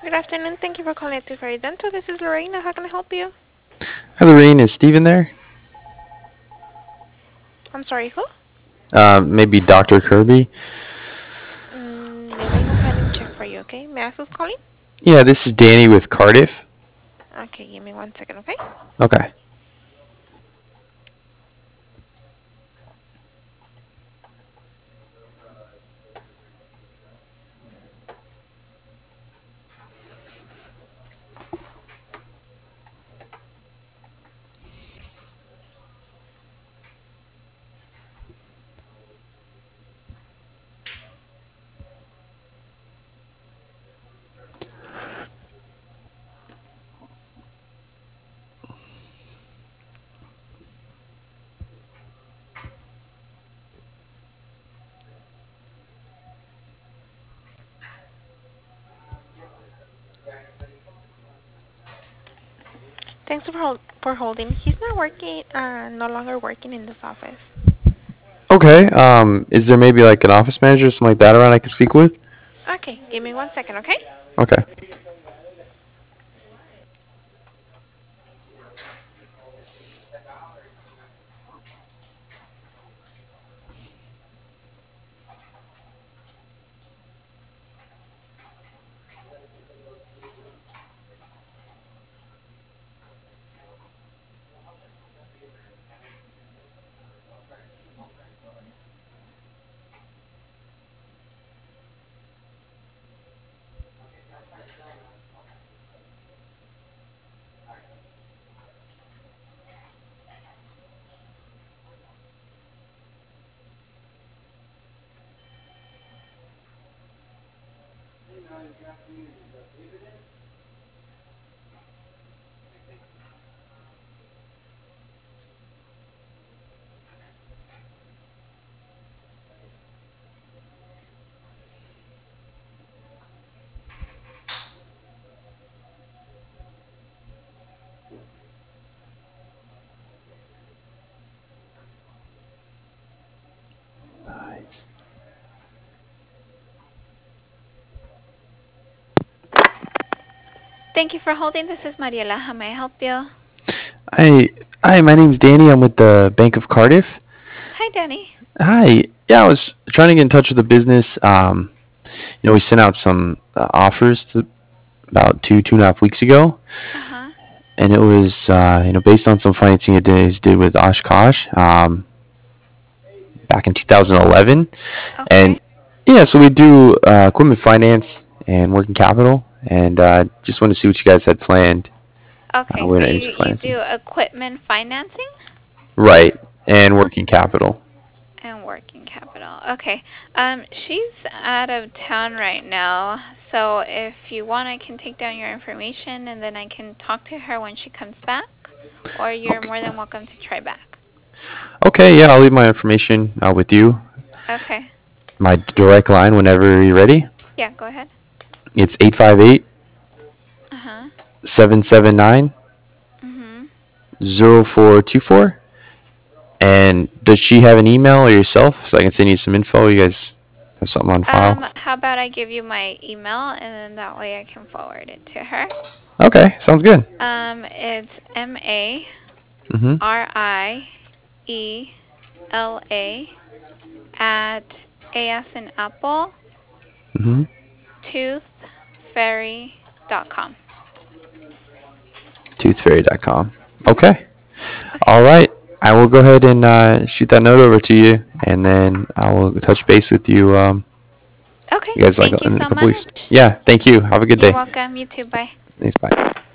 Good afternoon. Thank you for calling to Fairy Dental. This is Lorena. How can I help you? Hi, Lorraine. Is Steven there? I'm sorry, who? Maybe Dr. Kirby? Let me go ahead and check for you, okay? May I ask who's calling? Yeah, this is Danny with Cardiff. Okay, give me 1 second, okay? Okay. Thanks for holding. He's not working, no longer working in this office. Okay. Is there maybe like an office manager or something like that around I could speak with? Okay, give me 1 second, okay? Okay. Nice. Thank you for holding. This is Mariela. How may I help you? Hi. Hi, my name's Danny. I'm with the Bank of Cardiff. Hi, Danny. Hi. Yeah, I was trying to get in touch with the business. We sent out some offers about 2.5 weeks ago, Uh-huh. and it was, based on some financing you guys did with Oshkosh back in 2011. Okay. And yeah, so we do equipment finance and working capital, and just wanted to see what you guys had planned. Okay, We're so not you, into you financing, do equipment financing right? And working capital. and working capital. Okay. She's out of town right now, so if you want, I can take down your information and then I can talk to her when she comes back, or you're Okay. more than welcome to try back. Okay, yeah, I'll leave my information with you. Okay. My direct line whenever you're ready. Yeah, go ahead. It's 858 Uh-huh. 779 Mhm. 0424. And does she have an email or yourself so I can send you some info? You guys have something on file? How about I give you my email and then that way I can forward it to her. Okay, sounds good. It's Mm-hmm. MARIELA at A as in apple Mm-hmm. toothfairy.com. Toothfairy.com. Mhm. Okay. Okay. All right. I will go ahead and shoot that note over to you, and then I will touch base with you. Okay. You guys like Thank you in a so couple much. weeks. Yeah. Thank you. Have a good You're day. welcome. You too. Bye. Thanks. Bye.